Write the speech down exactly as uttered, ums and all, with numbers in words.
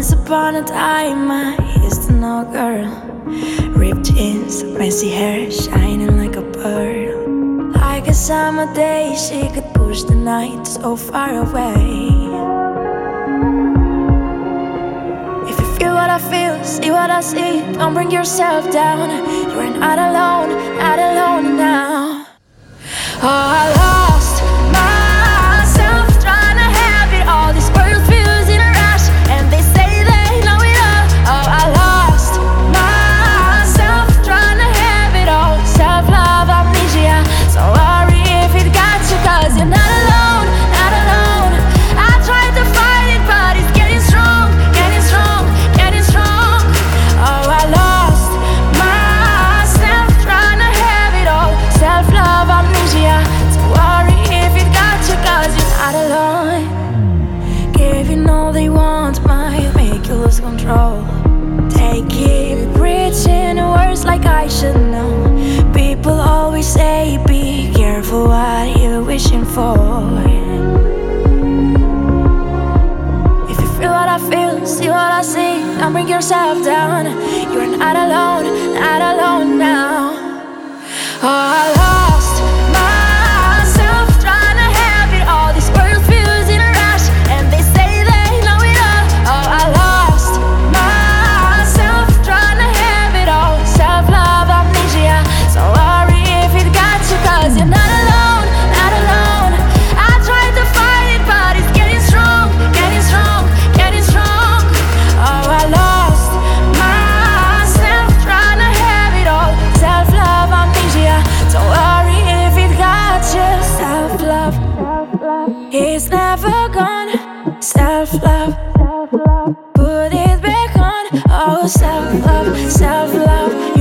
Once upon a time I used to know a girl, ripped jeans, messy hair, shining like a pearl. Like a summer day, she could push the night so far away. If you feel what I feel, see what I see, don't bring yourself down. You're not alone, not alone now. Oh, I lost myself trying to have it all. This world feels in a rush, and they say they know it all. Oh, I lost myself trying to have it all. Self-love, amnesia. So worry if it got you, cause you're not alone, not alone. I tried to fight it, but it's getting strong, getting strong, getting strong. Oh, I lost myself trying to have it all. Self-love, amnesia. So worry if it got you, cause you're not alone. Giving all they want might make you lose control. Take it, preaching words like I should know. People always say be careful what you're wishing for. If you feel what I feel, see what I see, don't bring yourself down. You're not alone, not alone now. Oh, I lost myself trying to have it all. This world feels in a rush, and they say they know it all. Oh, I lost myself trying to have it all. Self-love, amnesia. So worry if it got you, cause you're not alone, not alone. I tried to fight it, but it's getting strong, getting strong, getting strong. Oh, I lost myself trying to have it all. Self-love, amnesia. So worry if it got you. Self-love, it's never gone. Self-love, put it back on. Oh, self-love, self-love.